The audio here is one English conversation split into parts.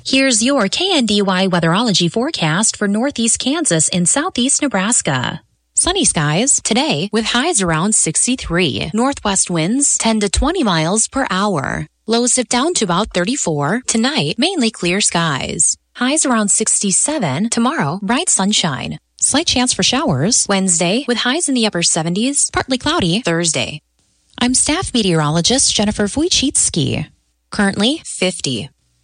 Here's your KNDY weatherology forecast for northeast Kansas and southeast Nebraska. Sunny skies today with highs around 63. Northwest winds 10 to 20 miles per hour. Lows dip down to about 34. Tonight, mainly clear skies. Highs around 67. Tomorrow, bright sunshine. Slight chance for showers Wednesday with highs in the upper 70s. Partly cloudy Thursday. I'm staff meteorologist Jennifer Wojcicki. Currently 50.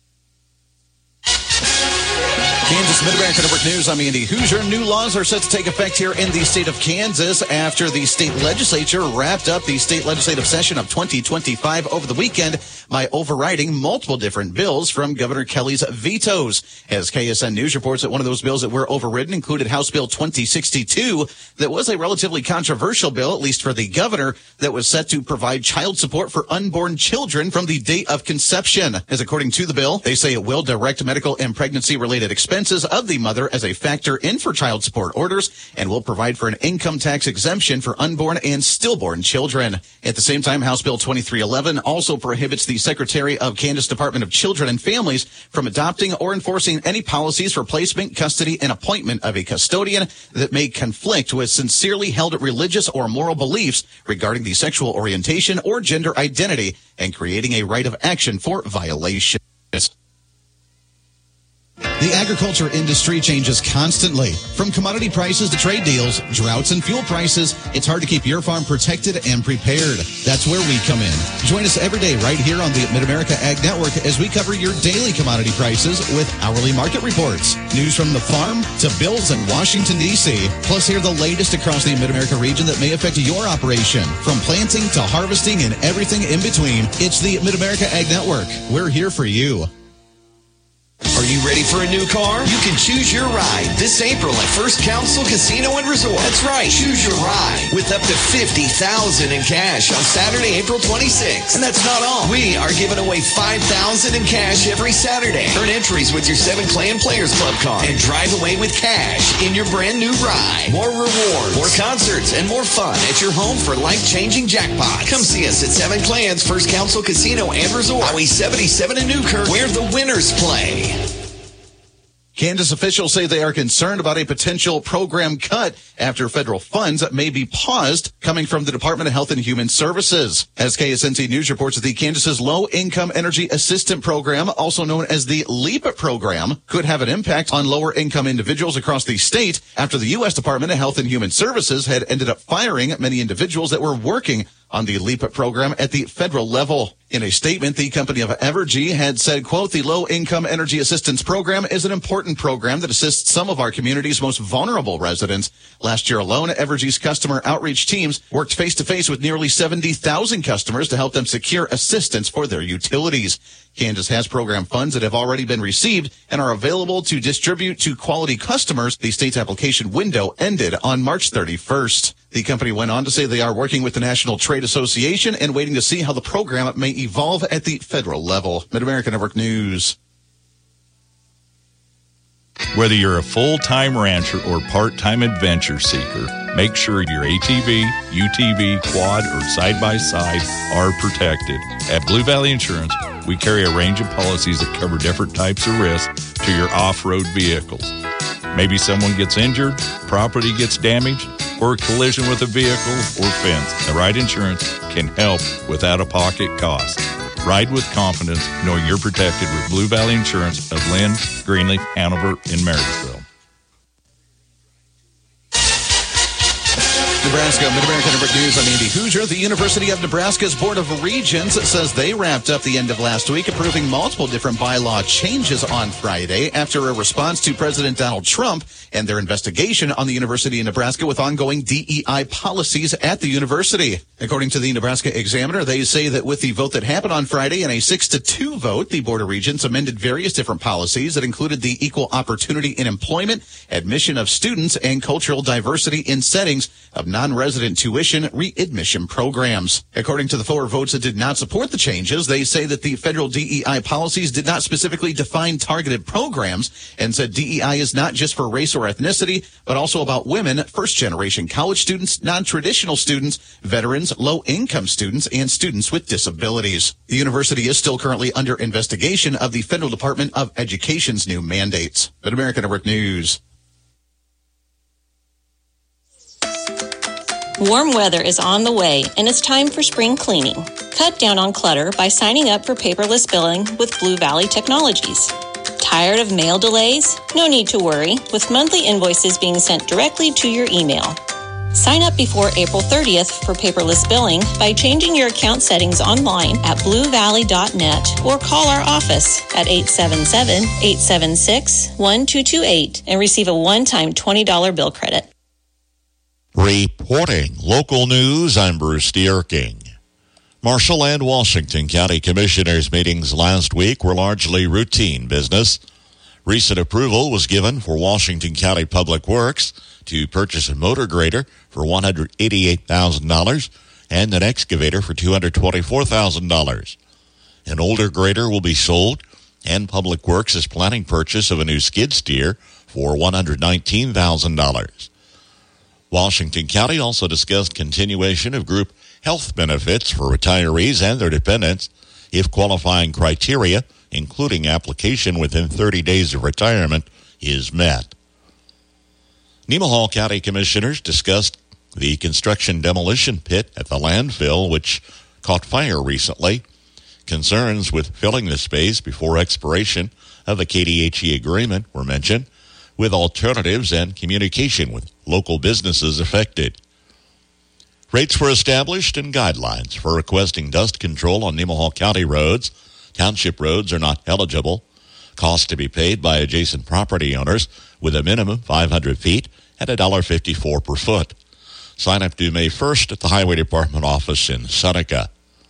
Kansas Mid-America Network News, I'm Andy Hoosier. New laws are set to take effect here in the state of Kansas after the state legislature wrapped up the state legislative session of 2025 over the weekend by overriding multiple different bills from Governor Kelly's vetoes. As KSN News reports that one of those bills that were overridden included House Bill 2062 that was a relatively controversial bill, at least for the governor, that was set to provide child support for unborn children from the date of conception. As according to the bill, they say it will direct medical and pregnancy-related expenses of the mother as a factor in for child support orders and will provide for an income tax exemption for unborn and stillborn children. At the same time, House Bill 2311 also prohibits the Secretary of Kansas Department of Children and Families from adopting or enforcing any policies for placement, custody, and appointment of a custodian that may conflict with sincerely held religious or moral beliefs regarding the sexual orientation or gender identity and creating a right of action for violations. The agriculture industry changes constantly. From commodity prices to trade deals, droughts and fuel prices, it's hard to keep your farm protected and prepared. That's where we come in. Join us every day right here on the Mid-America Ag Network as we cover your daily commodity prices with hourly market reports, news from the farm to bills in Washington, D.C., plus hear the latest across the Mid-America region that may affect your operation. From planting to harvesting and everything in between, it's the Mid-America Ag Network. We're here for you. Are you ready for a new car? You can choose your ride this April at First Council Casino and Resort. That's right. Choose your ride with up to $50,000 in cash on Saturday, April 26th. And that's not all. We are giving away $5,000 in cash every Saturday. Earn entries with your 7 Clan Players Club card and drive away with cash in your brand new ride. More rewards, more concerts, and more fun at your home for life-changing jackpots. Come see us at 7 Clans First Council Casino and Resort, Highway 77 in Newkirk, where the winners play. Kansas officials say they are concerned about a potential program cut after federal funds may be paused coming from the Department of Health and Human Services. As KSNC News reports, the Kansas's Low Income Energy Assistance Program, also known as the LEAP program, could have an impact on lower income individuals across the state after the U.S. Department of Health and Human Services had ended up firing many individuals that were working on the LEAP program at the federal level. In a statement, the company of Evergy had said, quote, the Low Income Energy Assistance Program is an important program that assists some of our community's most vulnerable residents. Last year alone, Evergy's customer outreach teams worked face-to-face with nearly 70,000 customers to help them secure assistance for their utilities. Kansas has program funds that have already been received and are available to distribute to quality customers. The state's application window ended on March 31st. The company went on to say they are working with the National Trade Association and waiting to see how the program may evolve at the federal level. Mid-America Network News. Whether you're a full-time rancher or part-time adventure seeker, make sure your ATV, UTV, quad, or side-by-side are protected. At Blue Valley Insurance, we carry a range of policies that cover different types of risks to your off-road vehicles. Maybe someone gets injured, property gets damaged, or a collision with a vehicle or fence. The right insurance can help with out-of-pocket costs. Ride with confidence knowing you're protected with Blue Valley Insurance of Lynn, Greenleaf, Hanover, and Marysville. Nebraska, Mid-America Network News. I'm Andy Hoosier. The University of Nebraska's Board of Regents says they wrapped up the end of last week approving multiple different bylaw changes on Friday after a response to President Donald Trump and their investigation on the University of Nebraska with ongoing DEI policies at the university. According to the Nebraska Examiner, they say that with the vote that happened on Friday in a 6-2 vote, the Board of Regents amended various different policies that included the equal opportunity in employment, admission of students, and cultural diversity in settings of non-resident tuition readmission programs. According to the 4 votes that did not support the changes, they say that the federal DEI policies did not specifically define targeted programs and said DEI is not just for race or ethnicity, but also about women, first-generation college students, non-traditional students, veterans, low-income students, and students with disabilities. The university is still currently under investigation of the Federal Department of Education's new mandates. At American Network News. Warm weather is on the way, and it's time for spring cleaning. Cut down on clutter by signing up for paperless billing with Blue Valley Technologies. Tired of mail delays? No need to worry, with monthly invoices being sent directly to your email. Sign up before April 30th for paperless billing by changing your account settings online at bluevalley.net or call our office at 877-876-1228 and receive a one-time $20 bill credit. Reporting local news, I'm Bruce Dierking. Marshall and Washington County Commissioners' meetings last week were largely routine business. Recent approval was given for Washington County Public Works to purchase a motor grader for $188,000 and an excavator for $224,000. An older grader will be sold, and Public Works is planning purchase of a new skid steer for $119,000. Washington County also discussed continuation of group health benefits for retirees and their dependents if qualifying criteria, including application within 30 days of retirement, is met. Nemaha County Commissioners discussed the construction demolition pit at the landfill, which caught fire recently. Concerns with filling the space before expiration of the KDHE agreement were mentioned, with alternatives and communication with local businesses affected. Rates were established and guidelines for requesting dust control on Nemaha County roads. Township roads are not eligible. Cost to be paid by adjacent property owners with a minimum 500 feet at $1.54 per foot. Sign up due May 1st at the Highway Department office in Seneca.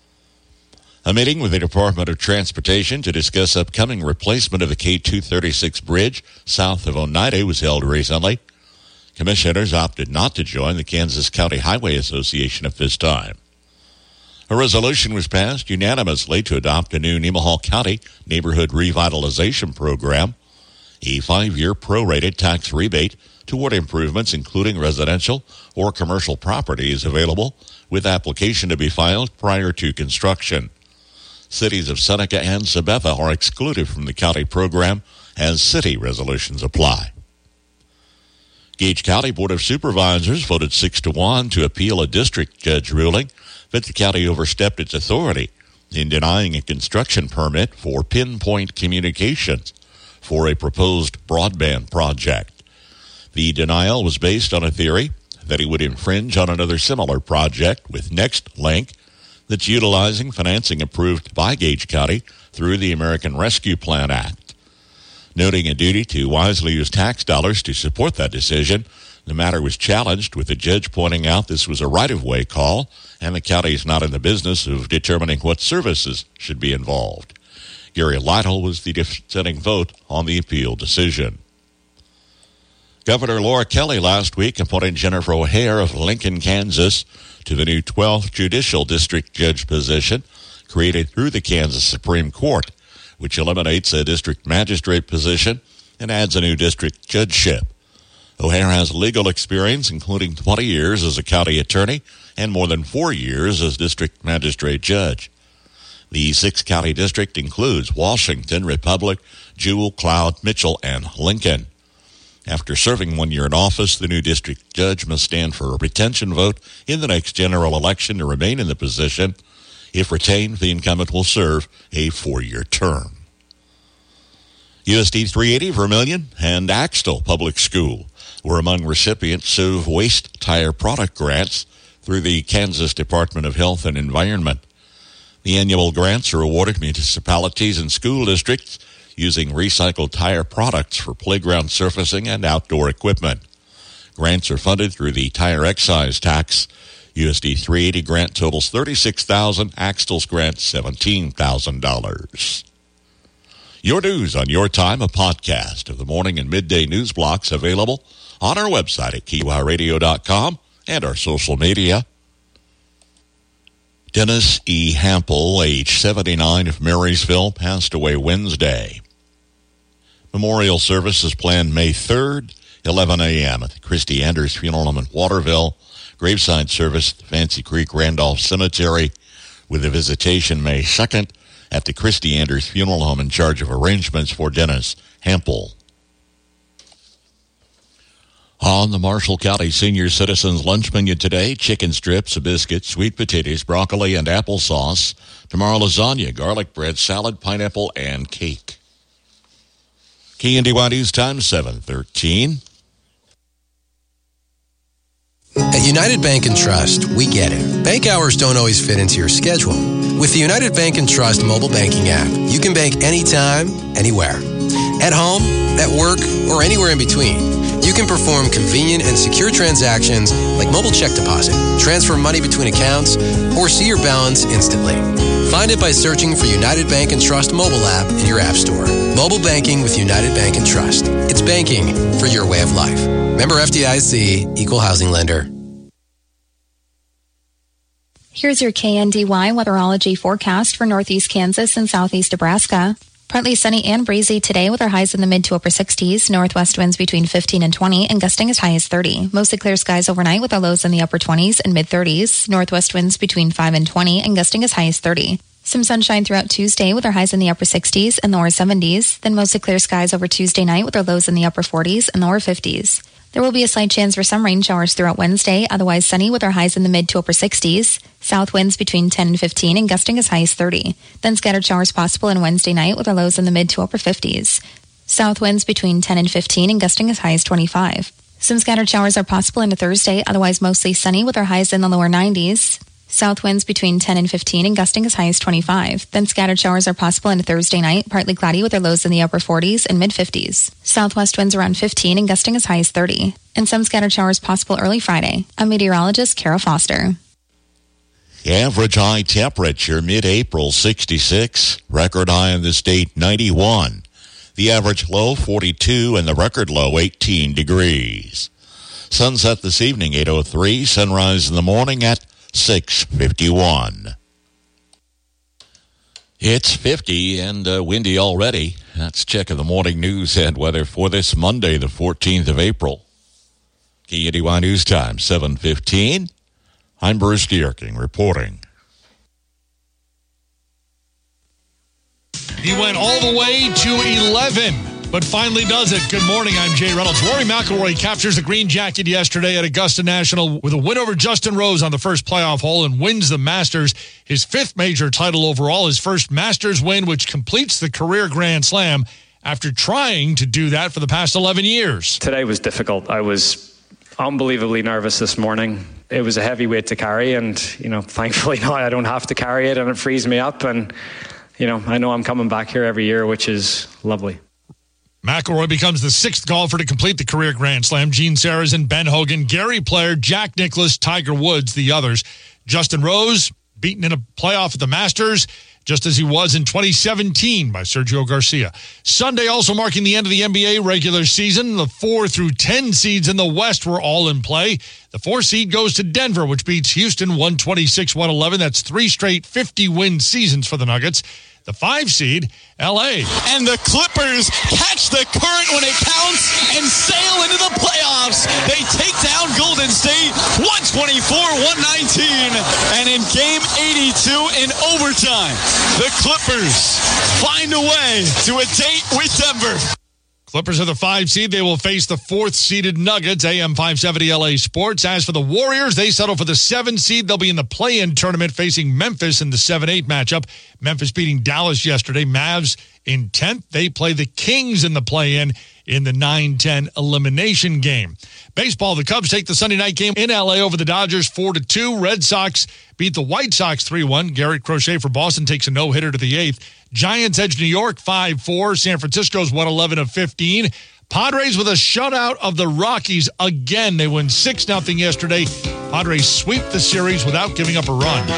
A meeting with the Department of Transportation to discuss upcoming replacement of the K-236 bridge south of Oneida was held recently. Commissioners opted not to join the Kansas County Highway Association at this time. A resolution was passed unanimously to adopt a new Nemaha County Neighborhood Revitalization Program, a 5-year prorated tax rebate toward improvements including residential or commercial properties available, with application to be filed prior to construction. Cities of Seneca and Sabetha are excluded from the county program as city resolutions apply. Gage County Board of Supervisors voted 6-1 to appeal a district judge ruling that the county overstepped its authority in denying a construction permit for Pinpoint Communications for a proposed broadband project. The denial was based on a theory that it would infringe on another similar project with NextLink that's utilizing financing approved by Gage County through the American Rescue Plan Act. Noting a duty to wisely use tax dollars to support that decision, the matter was challenged, with the judge pointing out this was a right-of-way call and the county is not in the business of determining what services should be involved. Gary Lytle was the dissenting vote on the appeal decision. Governor Laura Kelly last week appointed Jennifer O'Hare of Lincoln, Kansas, to the new 12th Judicial District Judge position created through the Kansas Supreme Court, which eliminates a district magistrate position and adds a new district judgeship. O'Hare has legal experience, including 20 years as a county attorney and more than 4 years as district magistrate judge. The 6-county district includes Washington, Republic, Jewell, Cloud, Mitchell, and Lincoln. After serving 1 year in office, the new district judge must stand for a retention vote in the next general election to remain in the position. If retained, the incumbent will serve a 4-year term. USD 380 Vermilion and Axtell Public School were among recipients of waste tire product grants through the Kansas Department of Health and Environment. The annual grants are awarded municipalities and school districts using recycled tire products for playground surfacing and outdoor equipment. Grants are funded through the tire excise tax. USD 380 grant totals $36,000. Axtell's grant $17,000. Your News on Your Time, a podcast of the morning and midday news blocks available on our website at KeyWireRadio.com and our social media. Dennis E. Hampel, age 79, of Marysville, passed away Wednesday. Memorial service is planned May 3rd, 11 a.m. at the Christy Anders Funeral Home in Waterville. Graveside service at the Fancy Creek Randolph Cemetery, with a visitation May 2nd at the Christy Anders Funeral Home in charge of arrangements for Dennis Hampel. On the Marshall County Senior Citizens Lunch Menu today, chicken strips, a biscuit, sweet potatoes, broccoli, and applesauce. Tomorrow, lasagna, garlic bread, salad, pineapple, and cake. KNDY News Time, 7:13. At United Bank & Trust, we get it. Bank hours don't always fit into your schedule. With the United Bank & Trust mobile banking app, you can bank anytime, anywhere. At home, at work, or anywhere in between. You can perform convenient and secure transactions like mobile check deposit, transfer money between accounts, or see your balance instantly. Find it by searching for United Bank & Trust mobile app in your app store. Mobile banking with United Bank & Trust. It's banking for your way of life. Member FDIC, Equal Housing Lender. Here's your KNDY weatherology forecast for northeast Kansas and southeast Nebraska. Partly sunny and breezy today with our highs in the mid to upper 60s, northwest winds between 15 and 20, and gusting as high as 30. Mostly clear skies overnight with our lows in the upper 20s and mid 30s, northwest winds between 5 and 20, and gusting as high as 30. Some sunshine throughout Tuesday with our highs in the upper 60s and lower 70s, then mostly clear skies over Tuesday night with our lows in the upper 40s and lower 50s. There will be a slight chance for some rain showers throughout Wednesday, otherwise sunny with our highs in the mid to upper 60s. South winds between 10 and 15 and gusting as high as 30. Then scattered showers possible on Wednesday night with our lows in the mid to upper 50s. South winds between 10 and 15 and gusting as high as 25. Some scattered showers are possible into Thursday, otherwise mostly sunny with our highs in the lower 90s. South winds between 10 and 15 and gusting as high as 25. Then scattered showers are possible into Thursday night, partly cloudy with our lows in the upper 40s and mid-50s. Southwest winds around 15 and gusting as high as 30. And some scattered showers possible early Friday. I'm meteorologist Kara Foster. Average high temperature mid-April 66. Record high in the state 91. The average low 42 and the record low 18 degrees. Sunset this evening 8:03. Sunrise in the morning at 6:51. It's 50 and windy already. That's check of the morning news and weather for this Monday, the 14th of April. KNDY News Time, 7:15. I'm Bruce Dierking reporting. He went all the way to 11, but finally does it. Good morning, I'm Jay Reynolds. Rory McIlroy captures the green jacket yesterday at Augusta National with a win over Justin Rose on the first playoff hole and wins the Masters. His fifth major title overall, his first Masters win, which completes the career Grand Slam after trying to do that for the past 11 years. Today was difficult. I was unbelievably nervous this morning. It was a heavy weight to carry, and, thankfully now I don't have to carry it, and it frees me up, and, I know I'm coming back here every year, which is lovely. McIlroy becomes the sixth golfer to complete the career Grand Slam. Gene Sarazen, Ben Hogan, Gary Player, Jack Nicklaus, Tiger Woods, the others. Justin Rose, beaten in a playoff at the Masters, just as he was in 2017 by Sergio Garcia. Sunday also marking the end of the NBA regular season. The 4 through 10 seeds in the West were all in play. The 4 seed goes to Denver, which beats Houston 126-111. That's 3 straight 50-win seasons for the Nuggets. The 5 seed, L.A. And the Clippers catch the current when it counts and sail into the playoffs. They take down Golden State 124-119. And in game 82 in overtime, the Clippers find a way to a date with Denver. Clippers are the 5 seed. They will face the 4th seeded Nuggets, AM 570 LA Sports. As for the Warriors, they settle for the 7 seed. They'll be in the play-in tournament facing Memphis in the 7-8 matchup. Memphis beating Dallas yesterday. Mavs in 10th. They play the Kings in the play-in the 9-10 elimination game. Baseball, the Cubs take the Sunday night game in LA over the Dodgers 4-2. Red Sox beat the White Sox 3-1. Garrett Crochet for Boston takes a no-hitter to the 8th. Giants edge New York 5-4. San Francisco's 111 of 15. Padres with a shutout of the Rockies again. They win 6-0 yesterday. Padres sweep the series without giving up a run.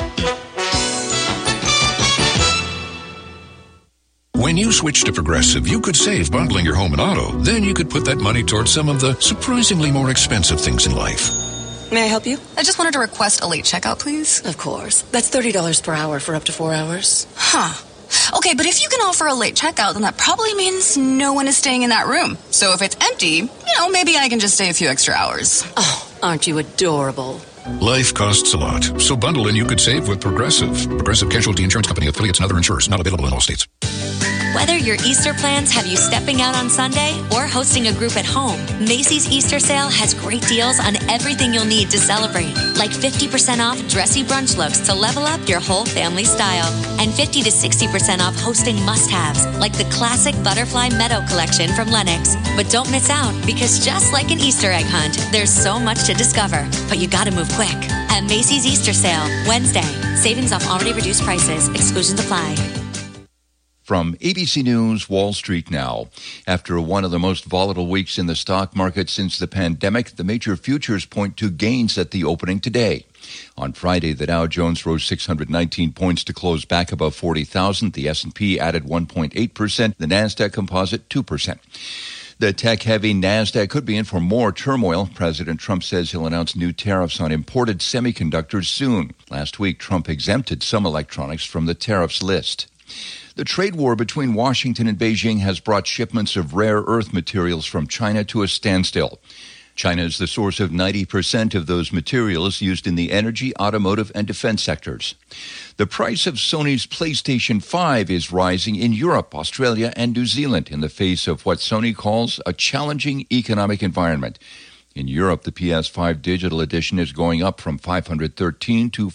When you switch to Progressive, you could save bundling your home and auto. Then you could put that money towards some of the surprisingly more expensive things in life. May I help you? I just wanted to request a late checkout, please. Of course. That's $30 per hour for up to 4 hours. Huh. Okay, but if you can offer a late checkout, then that probably means no one is staying in that room. So if it's empty, maybe I can just stay a few extra hours. Oh, aren't you adorable? Life costs a lot, so bundle and you could save with Progressive. Progressive Casualty Insurance Company, affiliates, and other insurers. Not available in all states. Whether your Easter plans have you stepping out on Sunday or hosting a group at home, Macy's Easter sale has great deals on everything you'll need to celebrate. Like 50% off dressy brunch looks to level up your whole family style. And 50 to 60% off hosting must-haves, like the classic Butterfly Meadow collection from Lenox. But don't miss out, because just like an Easter egg hunt, there's so much to discover. But you gotta move quick. At Macy's Easter sale, Wednesday. Savings off already reduced prices. Exclusions apply. From ABC News, Wall Street now. After one of the most volatile weeks in the stock market since the pandemic, the major futures point to gains at the opening today. On Friday, the Dow Jones rose 619 points to close back above 40,000. The S&P added 1.8%. The Nasdaq Composite 2%. The tech-heavy Nasdaq could be in for more turmoil. President Trump says he'll announce new tariffs on imported semiconductors soon. Last week, Trump exempted some electronics from the tariffs list. The trade war between Washington and Beijing has brought shipments of rare earth materials from China to a standstill. China is the source of 90% of those materials used in the energy, automotive, and defense sectors. The price of Sony's PlayStation 5 is rising in Europe, Australia, and New Zealand in the face of what Sony calls a challenging economic environment. In Europe, the PS5 digital edition is going up from $513 to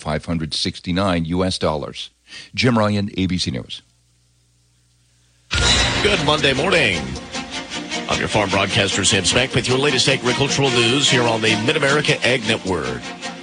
$569. Jim Ryan, ABC News. Good Monday morning. I'm your farm broadcaster, Sam Speck, with your latest agricultural news here on the Mid-America Ag Network.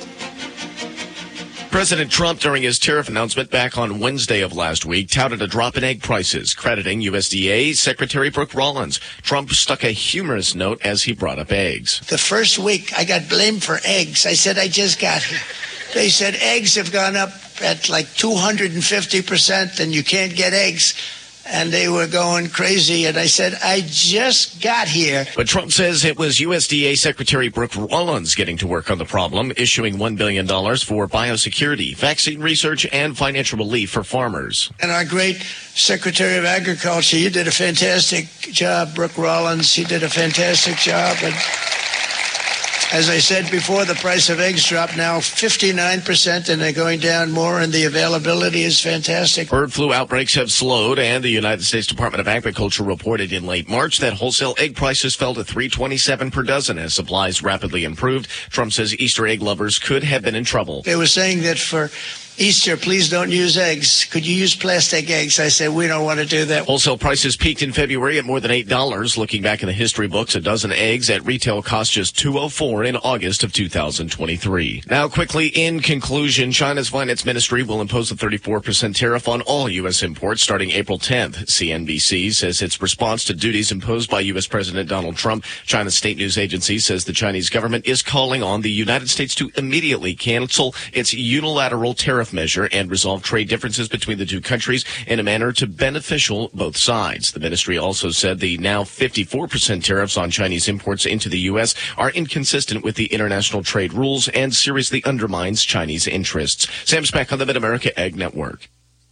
President Trump, during his tariff announcement back on Wednesday of last week, touted a drop in egg prices, crediting USDA Secretary Brooke Rollins. Trump stuck a humorous note as he brought up eggs. The first week, I got blamed for eggs. I said, I just got here. They said eggs have gone up at like 250% and you can't get eggs. And they were going crazy. And I said, I just got here. But Trump says it was USDA Secretary Brooke Rollins getting to work on the problem, issuing $1 billion for biosecurity, vaccine research, and financial relief for farmers. And our great Secretary of Agriculture, you did a fantastic job, Brooke Rollins. He did a fantastic job. And as I said before, the price of eggs dropped now 59%, and they're going down more, and the availability is fantastic. Bird flu outbreaks have slowed, and the United States Department of Agriculture reported in late March that wholesale egg prices fell to $3.27 per dozen as supplies rapidly improved. Trump says Easter egg lovers could have been in trouble. They were saying that for Easter, please don't use eggs. Could you use plastic eggs? I said, we don't want to do that. Wholesale prices peaked in February at more than $8. Looking back in the history books, a dozen eggs at retail cost just $2.04 in August of 2023. Now, quickly, in conclusion, China's finance ministry will impose a 34% tariff on all U.S. imports starting April 10th. CNBC says its response to duties imposed by U.S. President Donald Trump. China's state news agency says the Chinese government is calling on the United States to immediately cancel its unilateral tariff measure and resolve trade differences between the two countries in a manner to beneficial both sides. The ministry also said the now 54% tariffs on Chinese imports into the U.S. are inconsistent with the international trade rules and seriously undermines Chinese interests. Sam Speck on the Mid-America Ag Network.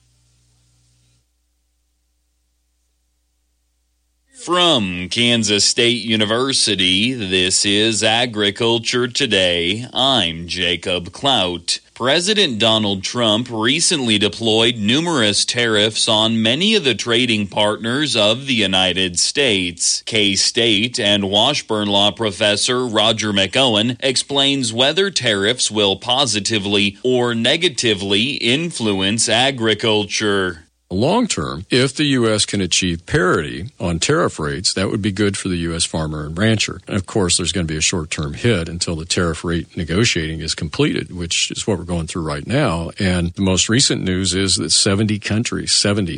From Kansas State University, this is Agriculture Today. I'm Jacob Clout. President Donald Trump recently deployed numerous tariffs on many of the trading partners of the United States. K-State and Washburn Law professor Roger McOwen explains whether tariffs will positively or negatively influence agriculture. Long term, if the U.S. can achieve parity on tariff rates, that would be good for the U.S. farmer and rancher. And of course, there's going to be a short-term hit until the tariff rate negotiating is completed, which is what we're going through right now. And the most recent news is that 70 countries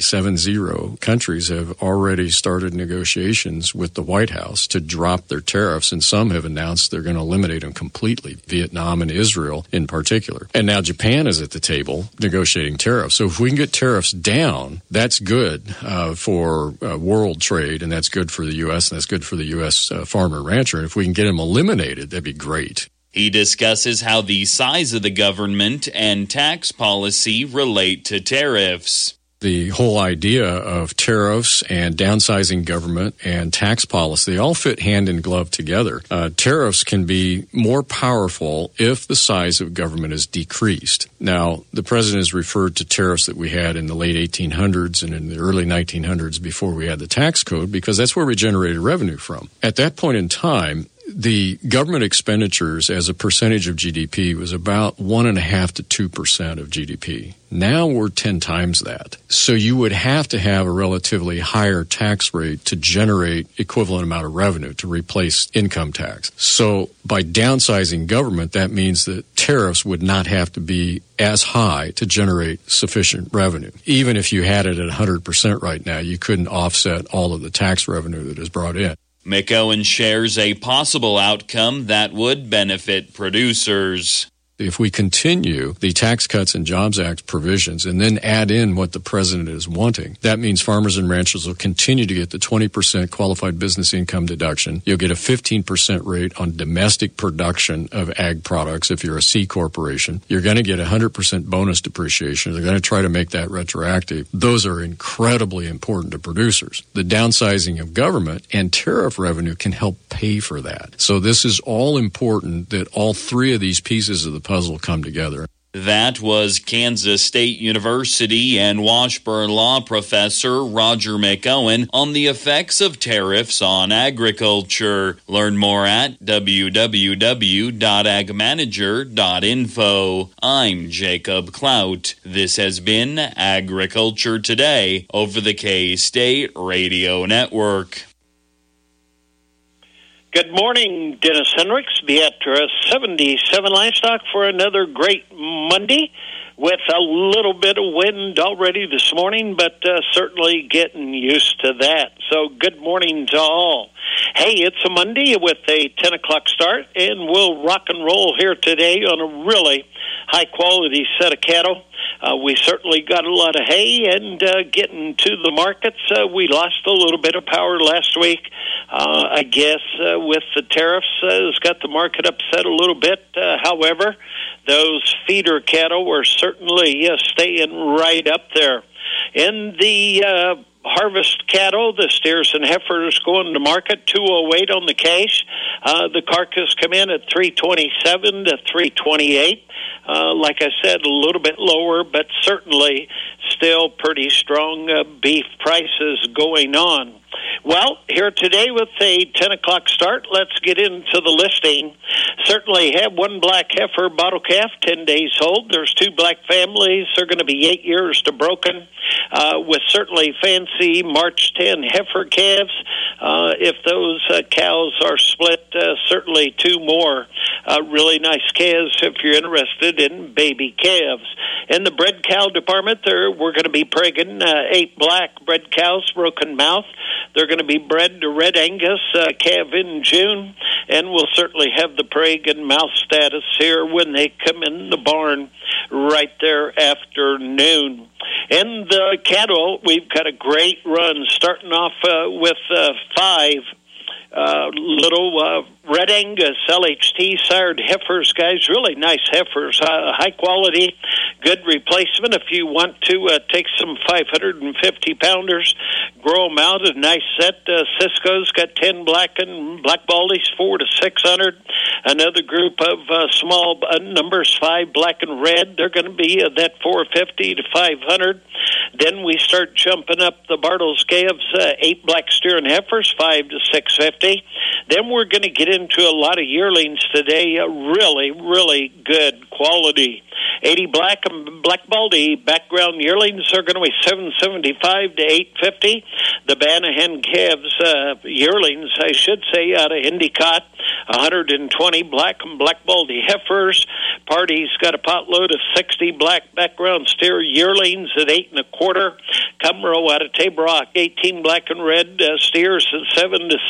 have already started negotiations with the White House to drop their tariffs, and some have announced they're going to eliminate them completely, Vietnam and Israel in particular. And now Japan is at the table negotiating tariffs. So if we can get tariffs down, that's good for world trade, and that's good for the U.S., and that's good for the U.S. farmer and rancher. And if we can get them eliminated, that'd be great. He discusses how the size of the government and tax policy relate to tariffs. The whole idea of tariffs and downsizing government and tax policy, they all fit hand in glove together. Tariffs can be more powerful if the size of government is decreased. Now, the president has referred to tariffs that we had in the late 1800s and in the early 1900s before we had the tax code, because that's where we generated revenue from. At that point in time, the government expenditures as a percentage of GDP was about 1.5% to 2% of GDP. Now we're 10 times that. So you would have to have a relatively higher tax rate to generate equivalent amount of revenue to replace income tax. So by downsizing government, that means that tariffs would not have to be as high to generate sufficient revenue. Even if you had it at 100% right now, you couldn't offset all of the tax revenue that is brought in. McOwen shares a possible outcome that would benefit producers. If we continue the Tax Cuts and Jobs Act provisions and then add in what the president is wanting, that means farmers and ranchers will continue to get the 20% qualified business income deduction. You'll get a 15% rate on domestic production of ag products if you're a C corporation. You're going to get 100% bonus depreciation. They're going to try to make that retroactive. Those are incredibly important to producers. The downsizing of government and tariff revenue can help pay for that. So this is all important that all three of these pieces of the puzzle come together. That was Kansas State University and Washburn Law professor Roger McOwen on the effects of tariffs on agriculture. Learn more at www.agmanager.info. I'm Jacob Clout. This has been Agriculture Today over the K-State Radio Network. Good morning, Dennis Hendricks, Beatrice 77 Livestock for another great Monday with a little bit of wind already this morning, but certainly getting used to that. So good morning to all. Hey, it's a Monday with a 10 o'clock start, and we'll rock and roll here today on a really high-quality set of cattle. We certainly got a lot of hay, and getting to the markets, we lost a little bit of power last week. I guess with the tariffs, it's got the market upset a little bit. However, those feeder cattle were certainly staying right up there. In the harvest cattle, the steers and heifers going to market, 208 on the cash. The carcass come in at 327 to 328. Like I said, a little bit lower, but certainly still pretty strong beef prices going on. Well, here today with a 10 o'clock start, let's get into the listing. Certainly have one black heifer bottle calf, 10 days old. There's two black families. They're going to be 8 years to broken, with certainly fancy March 10 heifer calves. If those cows are split, certainly two more really nice calves if you're interested in baby calves. In the bred cow department, we're going to be pregging 8 black bred cows, broken mouth. They're going to be bred to Red Angus calf in June, and we'll certainly have the preg and mouth status here when they come in the barn right there afternoon. In the cattle, we've got a great run, starting off with 5 little Red Angus LHT sired heifers, guys. Really nice heifers, high quality, good replacement. If you want to take some 550 pounders, grow them out, a nice set. Cisco's got 10 black and black baldies, 400 to 600. Another group of small numbers, 5 black and red. They're going to be that 450 to 500. Then we start jumping up the Bartles calves, 8 black steer and heifers, 5 to 650. Then we're going to get into a lot of yearlings today, really, really good quality. 80 black and black baldy background yearlings are going to be 775 to 850. The Banahan calves, yearlings, I should say, out of Endicott, 120 black and black baldy heifers. Party's got a potload of 60 black background steer yearlings at 8 1/4. Cumro out of Table Rock, 18 black and red steers at 7 to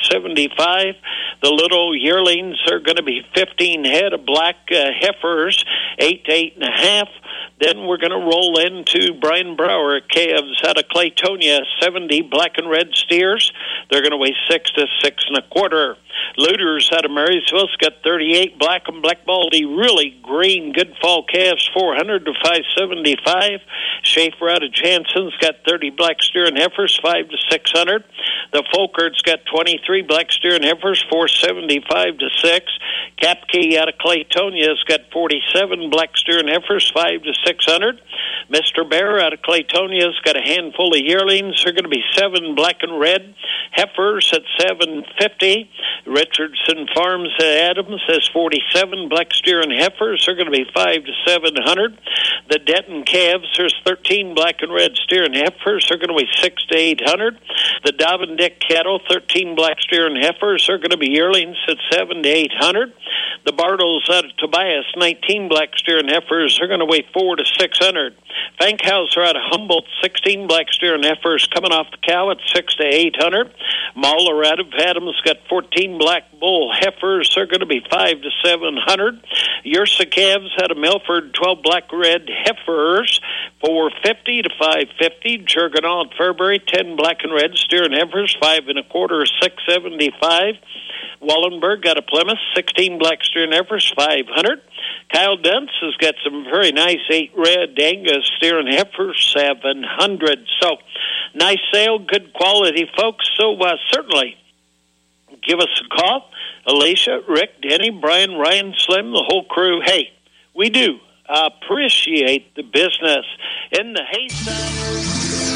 7.75. The little yearlings are going to be 15 head of black heifers, 8 to 8 1/2. Then we're going to roll into Brian Brower calves out of Claytonia, 70 black and red steers. They're going to weigh 6 to 6 1/4. Looters out of Marysville's got 38 black and black baldy, really green, good fall calves, 400 to 575. Schaefer out of Jansen's got 30 black steer and heifers, 5 to 600. The Folkert's got 23 black steer and heifers, 475 to 6. Kapke out of Claytonia's got 47 black steer and heifers, 5 to 600. Mr. Bear out of Claytonia's got a handful of yearlings. They're going to be 7 black and red heifers at 750. Richardson Farms Adams has 47 black steer and heifers. They're going to be 5 to 700. The Denton calves, there's 13 black and red steer and heifers. They're going to be 6 to 800. The Dobbin Dick cattle, 13 black steer and heifers. They're going to be yearlings at 7 to 800. The Bartles out of Tobias, 19 black steer and heifers. They're going to weigh 4 to 600. Fankhauser out of Humboldt, 16 black steer and heifers coming off the cow at 6 to 800. Mahler out of Adams got 14 black bull heifers. They're going to be 5 to 700. Yersa calves out of Milford, 12 black red heifers, 450 to 550. Jurgenau at Fairbury, 10 black and red steer and heifers, 5 1/4, 675. Wallenberg got a Plymouth, 16 black steer and heifers, 500. Kyle Dentz has got some very nice 8 red Angus steer and heifers, 700. So, nice sale, good quality, folks. So, certainly give us a call. Alicia, Rick, Denny, Brian, Ryan, Slim, the whole crew. Hey, we do appreciate the business in the haystack.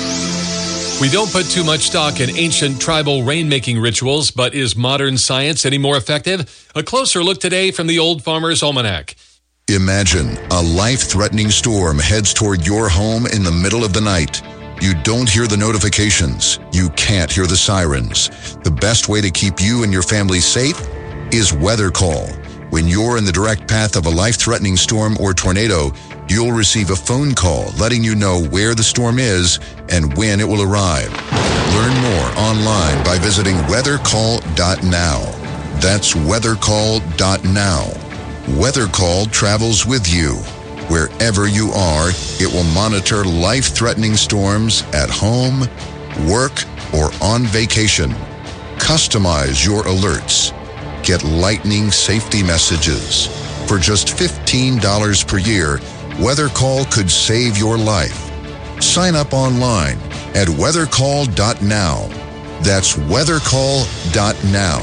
We don't put too much stock in ancient tribal rainmaking rituals, but is modern science any more effective? A closer look today from the Old Farmer's Almanac. Imagine a life-threatening storm heads toward your home in the middle of the night. You don't hear the notifications. You can't hear the sirens. The best way to keep you and your family safe is Weather Call. When you're in the direct path of a life-threatening storm or tornado, you'll receive a phone call letting you know where the storm is and when it will arrive. Learn more online by visiting weathercall.now. That's weathercall.now. WeatherCall travels with you. Wherever you are, it will monitor life-threatening storms at home, work, or on vacation. Customize your alerts. Get lightning safety messages. For just $15 per year, WeatherCall could save your life. Sign up online at weathercall.now. That's weathercall.now.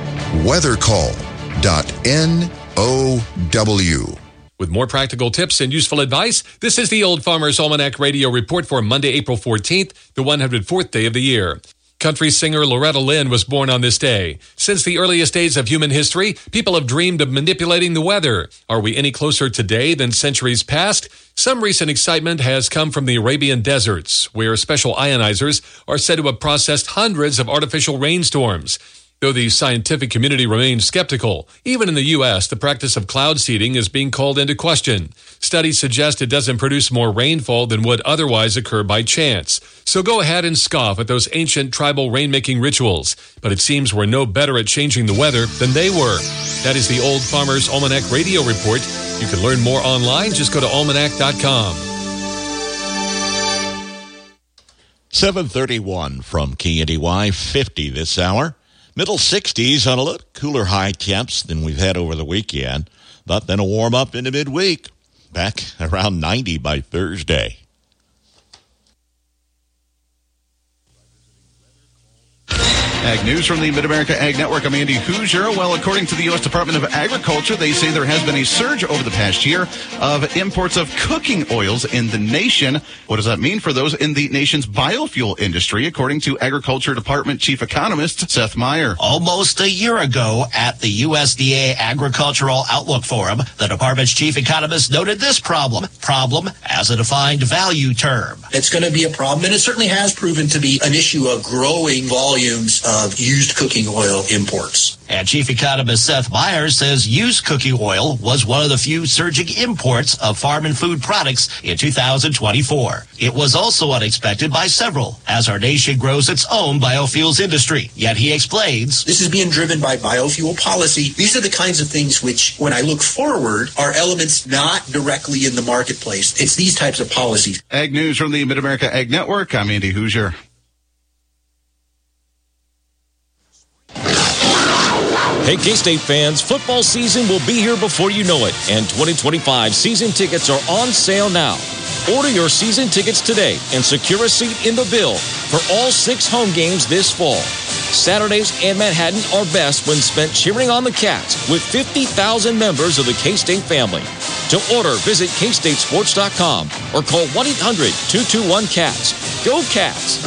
Weathercall.now. With more practical tips and useful advice, this is the Old Farmer's Almanac Radio Report for Monday, April 14th, the 104th day of the year. Country singer Loretta Lynn was born on this day. Since the earliest days of human history, people have dreamed of manipulating the weather. Are we any closer today than centuries past? Some recent excitement has come from the Arabian deserts, where special ionizers are said to have processed hundreds of artificial rainstorms. Though the scientific community remains skeptical, even in the U.S., the practice of cloud seeding is being called into question. Studies suggest it doesn't produce more rainfall than would otherwise occur by chance. So go ahead and scoff at those ancient tribal rainmaking rituals. But it seems we're no better at changing the weather than they were. That is the Old Farmer's Almanac Radio Report. You can learn more online. Just go to almanac.com. 7:31 from KNDY, 50 this hour. Middle 60s on a little cooler high temps than we've had over the weekend, but then a warm up into midweek, back around 90 by Thursday. Ag News from the Mid-America Ag Network. I'm Andy Hoosier. Well, according to the U.S. Department of Agriculture, they say there has been a surge over the past year of imports of cooking oils in the nation. What does that mean for those in the nation's biofuel industry, according to Agriculture Department Chief Economist Seth Meyer? Almost a year ago at the USDA Agricultural Outlook Forum, the department's chief economist noted this problem as a defined value term. It's going to be a problem, and it certainly has proven to be an issue of growing volumes of used cooking oil imports. And Chief Economist Seth Meyers says used cooking oil was one of the few surging imports of farm and food products in 2024. It was also unexpected by several, as our nation grows its own biofuels industry. Yet he explains, this is being driven by biofuel policy. These are the kinds of things which, when I look forward, are elements not directly in the marketplace. It's these types of policies. Ag News from the Mid-America Ag Network. I'm Andy Hoosier. Hey, K-State fans, football season will be here before you know it, and 2025 season tickets are on sale now. Order your season tickets today and secure a seat in the bill for all 6 home games this fall. Saturdays in Manhattan are best when spent cheering on the Cats with 50,000 members of the K-State family. To order, visit kstatesports.com or call 1-800-221-CATS. Go Cats!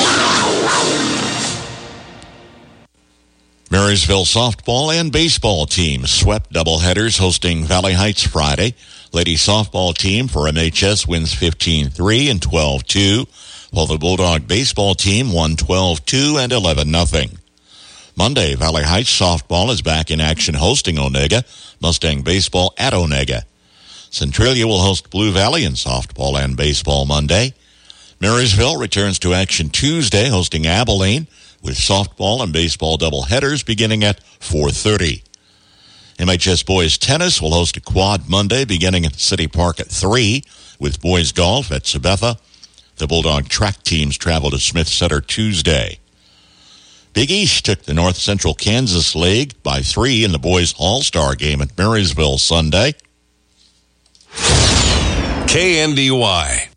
Marysville softball and baseball teams swept doubleheaders hosting Valley Heights Friday. Lady softball team for MHS wins 15-3 and 12-2, while the Bulldog baseball team won 12-2 and 11-0. Monday, Valley Heights softball is back in action hosting Onega, Mustang baseball at Onega. Centralia will host Blue Valley in softball and baseball Monday. Marysville returns to action Tuesday hosting Abilene, with softball and baseball doubleheaders beginning at 4:30. MHS boys tennis will host a quad Monday beginning at City Park at 3, with boys golf at Sabetha. The Bulldog track teams travel to Smith Center Tuesday. Big East took the North Central Kansas League by 3 in the boys All-Star game at Marysville Sunday. KNDY.